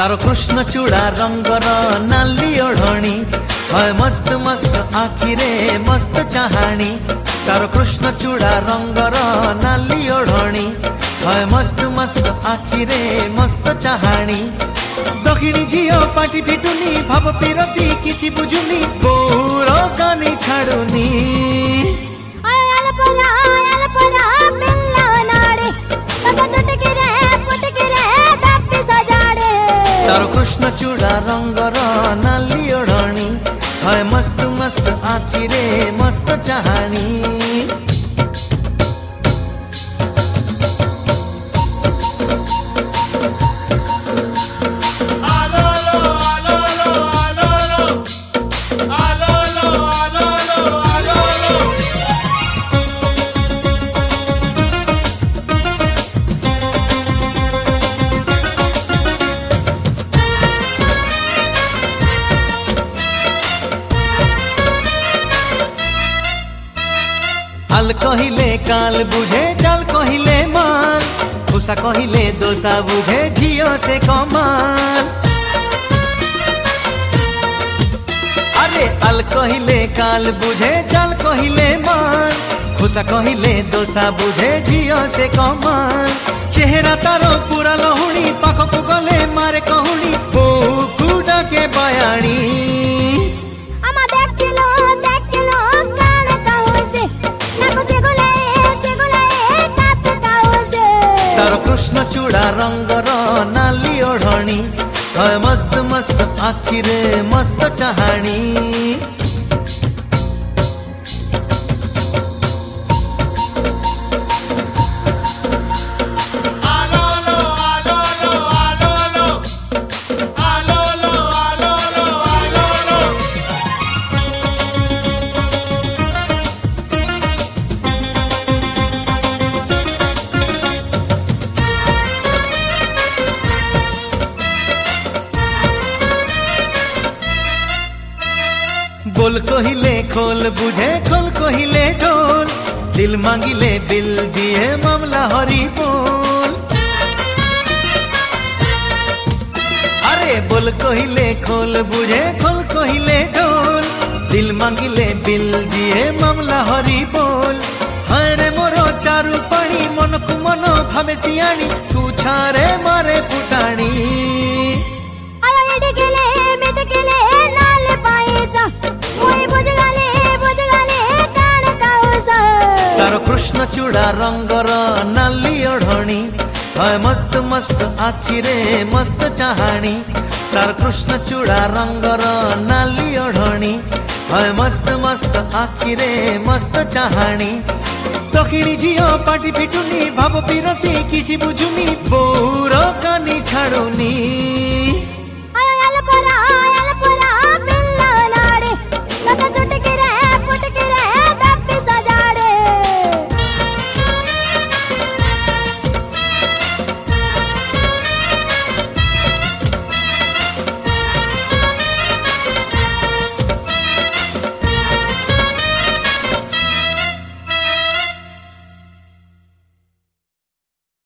तारो कृष्ण चूड़ा रंगर नाली ओढ़णी है मस्त मस्त आखिरे मस्त चाहाणी। तारो कृष्ण चूड़ा रंगर नाली ओढ़णी है मस्त मस्त आखिरे मस्त चाहाणी। दक्षिणी झियो पाटी फिटुनी भाव पिरती किछि बुझुनी बोर कानी छाड़ुनी। तारो कृष्ण चूड़ा रंगर नाली ओढ़णी है मस्त मस्त आखिरे मस्त चाहाणी। हाल कहिले काल बुझे चाल कहिले माल खुशा कहिले दोसा बुझे झियो से कमाल। अरे हाल कहिले काल बुझे चाल कहिले माल खुशा कहिले दोसा बुझे झियो से कमाल। चेहरा तारो पूरा लहुणी पाखकु गले मारे कहूणी बहु कुडा के बयाणी। तारो कृष्ण चूड़ा रंगर नाली ओढ़णी है मस्त मस्त आखिरे मस्त चाहाणी। बोल कहिले खोल बुझे खोल कहिले ढोल दिल मांगिले बिल दिए मामला हरी बोल। अरे बोल कहिले खोल बुझे खोल कहिले ढोल दिल मांगिले बिल दिए मामला हरी बोल। हरे मोरो चारु पाणी मन को मन भावे सियाणी तू छारे मारे फुटाणी। तारो कृष्ण चूड़ा रंगर नाली ओढ़णी है मस्त मस्त आखिरे मस्त चाहाणी। तारो कृष्ण चूड़ा रंगर नाली ओढ़णी है मस्त मस्त आखिरे मस्त चाहाणी। दक्षिणी झियो पाटी फिटुनी भाव पिरती किछि बुझुनी बोर कानी छाड़ुनी।